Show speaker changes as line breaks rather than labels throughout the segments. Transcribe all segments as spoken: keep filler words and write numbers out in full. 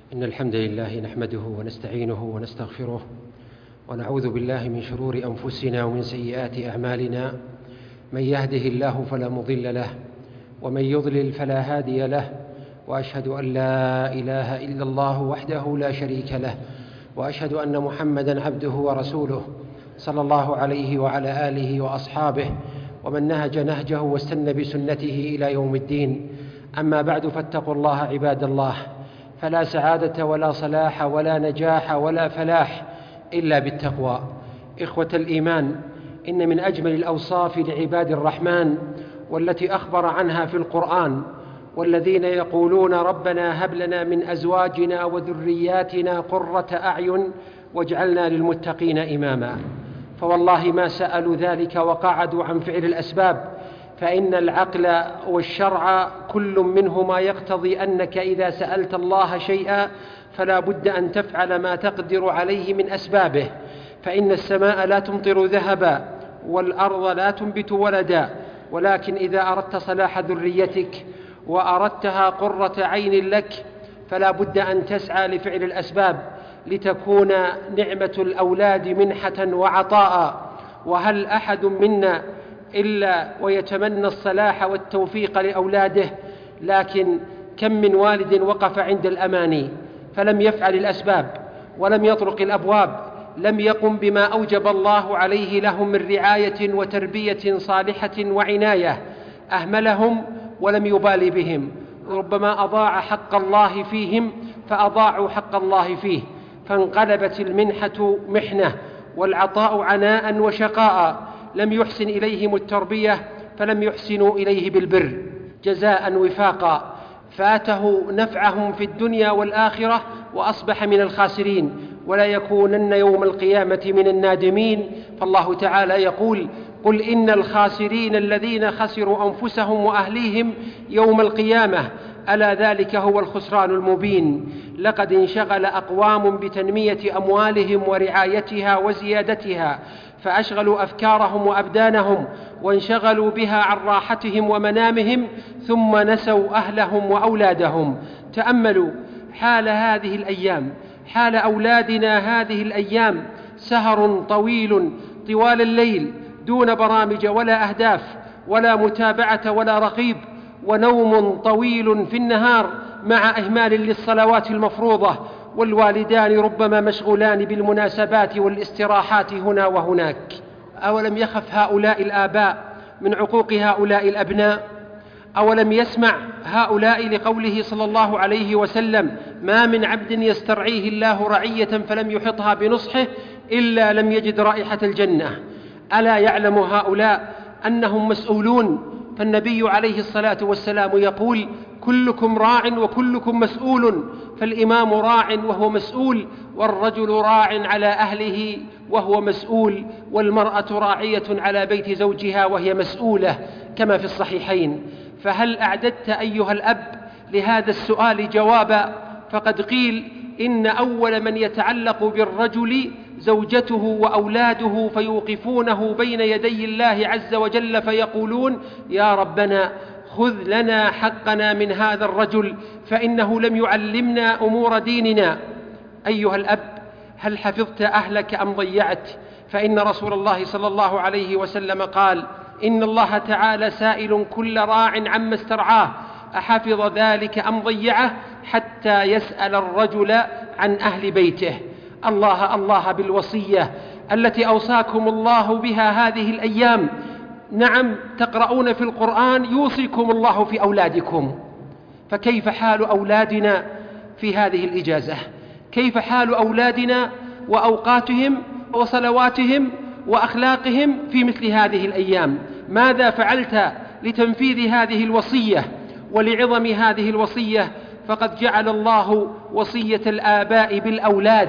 إن الحمد لله نحمده ونستعينه ونستغفره ونعوذ بالله من شرور أنفسنا ومن سيئات أعمالنا. من يهده الله فلا مضل له ومن يضلل فلا هادي له، وأشهد أن لا إله إلا الله وحده لا شريك له، وأشهد أن محمدًا عبده ورسوله صلى الله عليه وعلى آله وأصحابه ومن نهج نهجه واستنى بسنته إلى يوم الدين. أما بعد، فاتقوا الله عباد الله، فلا سعادة ولا صلاح ولا نجاح ولا فلاح إلا بالتقوى. إخوة الإيمان، إن من أجمل الأوصاف لعباد الرحمن والتي أخبر عنها في القرآن: والذين يقولون ربنا هب لنا من أزواجنا وذرياتنا قرة أعين واجعلنا للمتقين إماما. فوالله ما سألوا ذلك وقعدوا عن فعل الأسباب، فإن العقل والشرع كل منهما يقتضي أنك إذا سألت الله شيئا فلا بد أن تفعل ما تقدر عليه من أسبابه، فإن السماء لا تمطر ذهبا والأرض لا تنبت ولدا، ولكن إذا أردت صلاح ذريتك وأردتها قرة عين لك فلا بد أن تسعى لفعل الأسباب لتكون نعمة الأولاد منحة وعطاء. وهل أحد منا إلا ويتمنى الصلاح والتوفيق لأولاده؟ لكن كم من والد وقف عند الأماني فلم يفعل الأسباب ولم يطرق الأبواب، لم يقم بما أوجب الله عليه لهم من رعاية وتربية صالحة وعناية، أهملهم ولم يبالي بهم، ربما أضاع حق الله فيهم فأضاعوا حق الله فيه، فانقلبت المنحة محنة والعطاء عناء وشقاء. لم يحسن إليهم التربية فلم يحسنوا إليه بالبر جزاء وفاقا، فاته نفعهم في الدنيا والآخرة وأصبح من الخاسرين، ولا يكونن يوم القيامة من النادمين. فالله تعالى يقول: قل إن الخاسرين الذين خسروا أنفسهم وأهليهم يوم القيامة ألا ذلك هو الخسران المبين. لقد انشغل أقوام بتنمية أموالهم ورعايتها وزيادتها، فأشغلوا أفكارهم وأبدانهم وانشغلوا بها عن راحتهم ومنامهم، ثم نسوا أهلهم وأولادهم. تأملوا حال هذه الأيام، حال أولادنا هذه الأيام: سهر طويل طوال الليل دون برامج ولا أهداف ولا متابعة ولا رقيب، ونوم طويل في النهار مع إهمال للصلوات المفروضة، والوالدان ربما مشغولان بالمناسبات والاستراحات هنا وهناك. أولم يخف هؤلاء الآباء من عقوق هؤلاء الأبناء؟ أولم يسمع هؤلاء لقوله صلى الله عليه وسلم: ما من عبد يسترعيه الله رعية فلم يحطها بنصحه إلا لم يجد رائحة الجنة. ألا يعلم هؤلاء أنهم مسؤولون؟ فالنبي عليه الصلاة والسلام يقول: كلكم راع وكلكم مسؤول، فالإمام راع وهو مسؤول، والرجل راع على أهله وهو مسؤول، والمرأة راعية على بيت زوجها وهي مسؤولة، كما في الصحيحين. فهل أعددت أيها الأب لهذا السؤال جوابا؟ فقد قيل إن أول من يتعلق بالرجل زوجته وأولاده، فيوقفونه بين يدي الله عز وجل فيقولون: يا ربنا خذ لنا حقنا من هذا الرجل فإنه لم يعلمنا أمور ديننا. أيها الأب، هل حفظت أهلك أم ضيعت؟ فإن رسول الله صلى الله عليه وسلم قال: إن الله تعالى سائل كل راع عما استرعاه أحفظ ذلك أم ضيعه، حتى يسأل الرجل عن أهل بيته. الله الله بالوصية التي أوصاكم الله بها هذه الأيام. نعم، تقرؤون في القرآن: يوصيكم الله في أولادكم. فكيف حال أولادنا في هذه الإجازة؟ كيف حال أولادنا وأوقاتهم وصلواتهم وأخلاقهم في مثل هذه الأيام؟ ماذا فعلت لتنفيذ هذه الوصية ولعظم هذه الوصية؟ فقد جعل الله وصية الآباء بالأولاد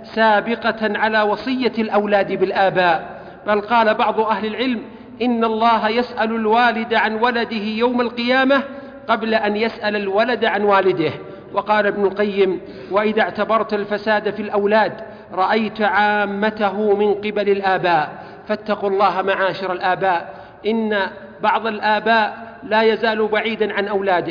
سابقة على وصية الأولاد بالآباء، بل قال بعض أهل العلم: إن الله يسأل الوالد عن ولده يوم القيامة قبل أن يسأل الولد عن والده. وقال ابن القيم: وإذا اعتبرت الفساد في الأولاد رأيت عامته من قبل الآباء. فاتقوا الله معاشر الآباء، إن بعض الآباء لا يزال بعيدا عن أولاده،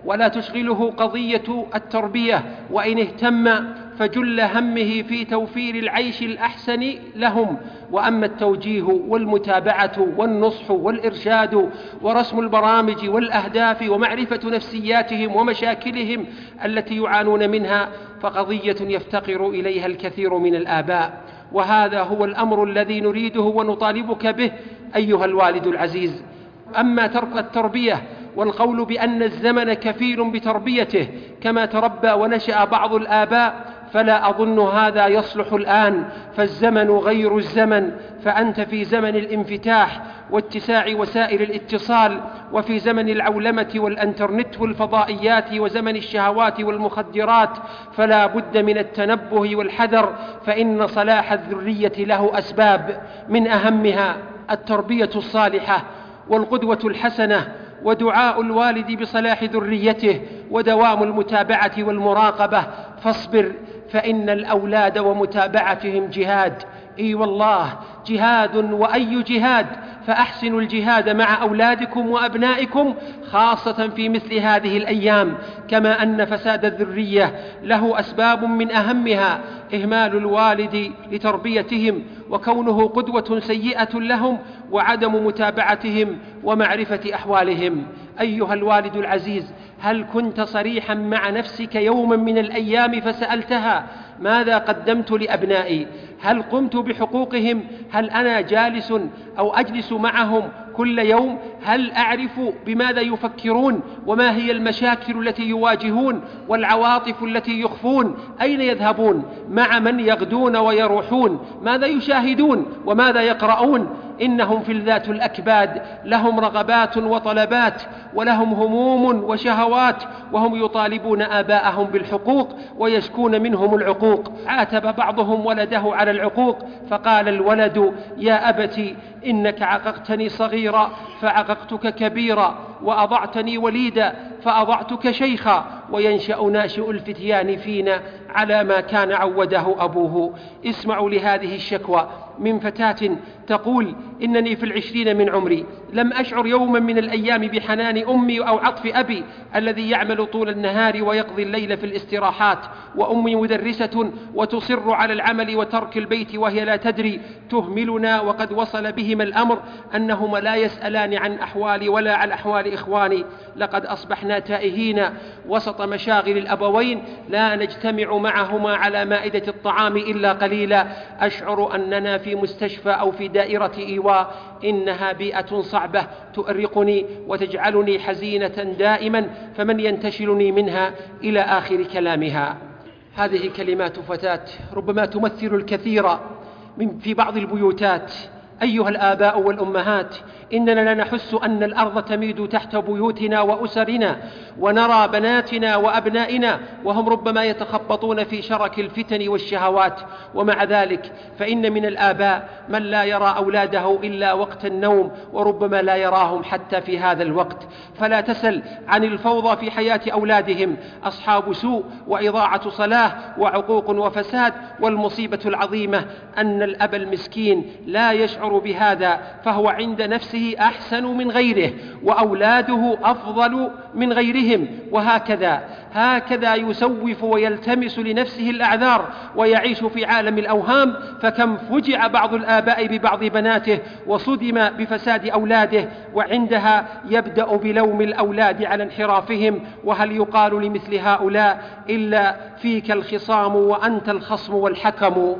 ولا تشغله قضية التربية، وإن اهتم فجل همه في توفير العيش الأحسن لهم. وأما التوجيه والمتابعة والنصح والإرشاد ورسم البرامج والأهداف ومعرفة نفسياتهم ومشاكلهم التي يعانون منها فقضية يفتقر إليها الكثير من الآباء، وهذا هو الأمر الذي نريده ونطالبك به أيها الوالد العزيز. أما ترك التربية والقول بأن الزمن كفيل بتربيته كما تربى ونشأ بعض الآباء فلا أظن هذا يصلح الآن، فالزمن غير الزمن، فأنت في زمن الانفتاح واتساع وسائل الاتصال، وفي زمن العولمة والأنترنت والفضائيات وزمن الشهوات والمخدرات، فلا بد من التنبه والحذر، فإن صلاح الذرية له أسباب، من أهمها التربية الصالحة والقدوة الحسنة ودعاء الوالد بصلاح ذريته ودوام المتابعة والمراقبة. فاصبر فإن الأولاد ومتابعتهم جهاد، إي والله جهاد، وأي جهاد، فأحسنوا الجهاد مع أولادكم وأبنائكم خاصة في مثل هذه الأيام. كما أن فساد الذرية له أسباب من أهمها إهمال الوالد لتربيتهم وكونه قدوة سيئة لهم وعدم متابعتهم ومعرفة أحوالهم. أيها الوالد العزيز، هل كنت صريحا مع نفسك يوما من الأيام فسألتها ماذا قدمت لأبنائي؟ هل قمت بحقوقهم؟ هل أنا جالس أو أجلس معهم كل يوم؟ هل أعرف بماذا يفكرون وما هي المشاكل التي يواجهون والعواطف التي يخفون؟ أين يذهبون؟ مع من يغدون ويروحون؟ ماذا يشاهدون وماذا يقرؤون؟ إنهم في الذات الأكباد لهم رغبات وطلبات ولهم هموم وشهوات، وهم يطالبون آباءهم بالحقوق ويشكون منهم العقوق. عاتب بعضهم ولده على العقوق فقال الولد: يا أبت إنك عققتني صغيرا فعققتك كبيرا، وأضعتني وليدا فأضعتك شيخا، وينشأ ناشئ الفتيان فينا على ما كان عوده أبوه. اسمعوا لهذه الشكوى من فتاة تقول: إنني في العشرين من عمري لم أشعر يوما من الأيام بحنان أمي أو عطف أبي الذي يعمل طول النهار ويقضي الليل في الاستراحات، وأمي مدرسة وتصر على العمل وترك البيت وهي لا تدري، تهملنا وقد وصل بهما الأمر أنهما لا يسألان عن أحوالي ولا عن أحوال إخواني. لقد أصبحنا تائهين وسط مشاغل الأبوين لا نجتمع معهما على مائدة الطعام إلا قليلا. أشعر أننا في مستشفى أو في دائرة إيواء. إنها بيئة صعبة تؤرقني وتجعلني حزينة دائما، فمن ينتشلني منها إلى آخر كلامها. هذه كلمات فتاة ربما تمثل الكثير من في بعض البيوتات. أيها الآباء والأمهات، إننا لنحس أن الأرض تميد تحت بيوتنا وأسرنا، ونرى بناتنا وأبنائنا وهم ربما يتخبطون في شرك الفتن والشهوات، ومع ذلك فإن من الآباء من لا يرى أولاده إلا وقت النوم، وربما لا يراهم حتى في هذا الوقت. فلا تسل عن الفوضى في حياة أولادهم، أصحاب سوء وإضاعة صلاة وعقوق وفساد. والمصيبة العظيمة أن الأب المسكين لا يشعر بهذا، فهو عند نفسه أحسن من غيره، وأولاده أفضل من غيرهم، وهكذا هكذا يسوف ويلتمس لنفسه الأعذار ويعيش في عالم الأوهام. فكم فجع بعض الآباء ببعض بناته وصدم بفساد أولاده، وعندها يبدأ بلوم الأولاد على انحرافهم. وهل يقال لمثل هؤلاء إلا فيك الخصام وأنت الخصم والحكم؟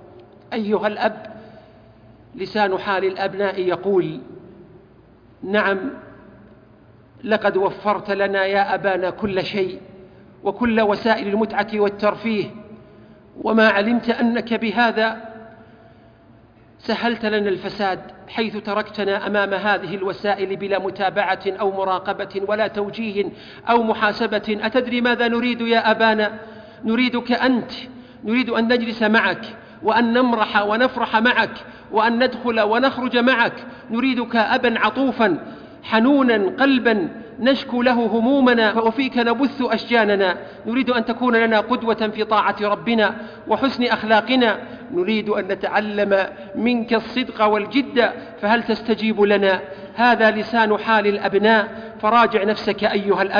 أيها الأب، لسان حال الأبناء يقول: نعم، لقد وفرت لنا يا أبانا كل شيء وكل وسائل المتعة والترفيه، وما علمت أنك بهذا سهلت لنا الفساد، حيث تركتنا أمام هذه الوسائل بلا متابعة أو مراقبة ولا توجيه أو محاسبة. أتدري ماذا نريد يا أبانا؟ نريدك أنت، نريد أن نجلس معك وأن نمرح ونفرح معك وأن ندخل ونخرج معك. نريدك أبا عطوفا حنونا قلبا نشكو له همومنا وفيك نبث أشجاننا. نريد أن تكون لنا قدوة في طاعة ربنا وحسن أخلاقنا. نريد أن نتعلم منك الصدق والجد، فهل تستجيب لنا؟ هذا لسان حال الأبناء. فراجع نفسك أيها الأب،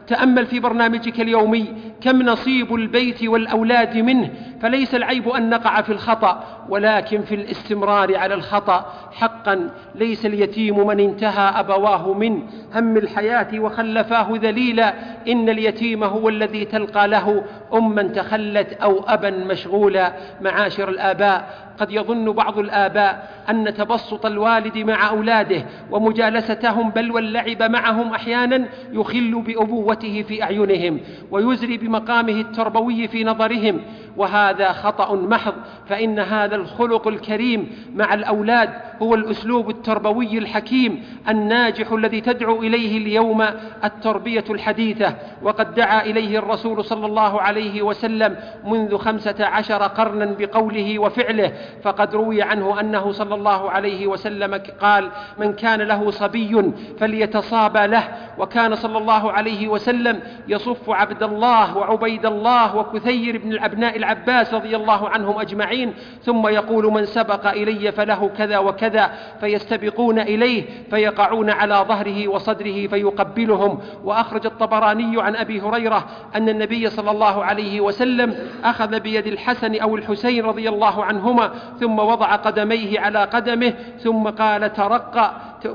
تأمل في برنامجك اليومي كم نصيب البيت والأولاد منه، فليس العيب أن نقع في الخطأ ولكن في الاستمرار على الخطأ. حقا ليس اليتيم من انتهى أبواه من هم الحياة وخلفاه ذليلا، إن اليتيم هو الذي تلقى له أما تخلت أو أبا مشغولا. معاشر الآباء، قد يظن بعض الآباء أن تبسط الوالد مع أولاده ومجالستهم بل واللعب معهم أحيانا يخل بأبوته في أعينهم ويزري بمقامه التربوي في نظرهم، وهذا خطأ محض، فإن هذا الخلق الكريم مع الأولاد هو الأسلوب التربوي الحكيم الناجح الذي تدعو إليه اليوم التربية الحديثة، وقد دعا إليه الرسول صلى الله عليه وسلم منذ خمسة عشر قرنا بقوله وفعله. فقد روي عنه أنه صلى الله عليه وسلم قال: من كان له صبي فليتصابى له. وكان صلى الله عليه وسلم يصف عبد الله وعبيد الله وكثير بن الأبناء العباس رضي الله عنهم أجمعين، ثم يقول: من سبق إلي فله كذا وكذا، فيستبقون إليه فيقعون على ظهره وصدره فيقبلهم. وأخرج الطبراني عن أبي هريرة أن النبي صلى الله عليه وسلم أخذ بيد الحسن أو الحسين رضي الله عنهما ثم وضع قدميه على قدمه ثم قال: ترقى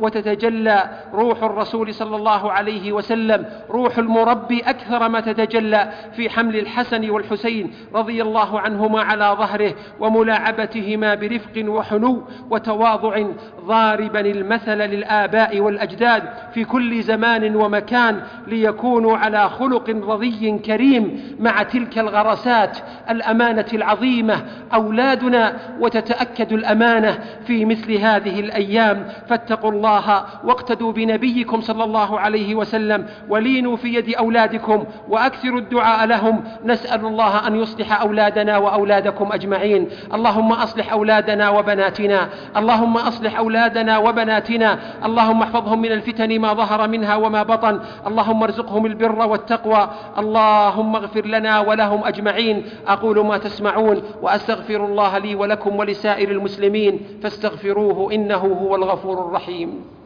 وتتجلى روح الرسول صلى الله عليه وسلم، روح المربي أكثر ما تتجلى في حمل الحسن والحسين رضي الله عنهما على ظهره وملاعبتهما برفق وحنو وتواضع، ضاربا المثل للآباء والأجداد في كل زمان ومكان ليكونوا على خلق رضي كريم مع تلك الغرسات الأمانة العظيمة أولادنا. وتتأكد الأمانة في مثل هذه الأيام، فاتقوا الله واقتدوا بنبيكم صلى الله عليه وسلم، ولينوا في يد أولادكم وأكثروا الدعاء لهم. نسأل الله أن يصلح أولادنا وأولادكم أجمعين. اللهم أصلح أولادنا وبناتنا، اللهم أصلح أولادنا وبناتنا، اللهم احفظهم من الفتن ما ظهر منها وما بطن، اللهم ارزقهم البر والتقوى، اللهم اغفر لنا ولهم أجمعين. أقول ما تسمعون وأستغفر الله لي ولكم ولسائر المسلمين فاستغفروه إنه هو الغفور الرحيم.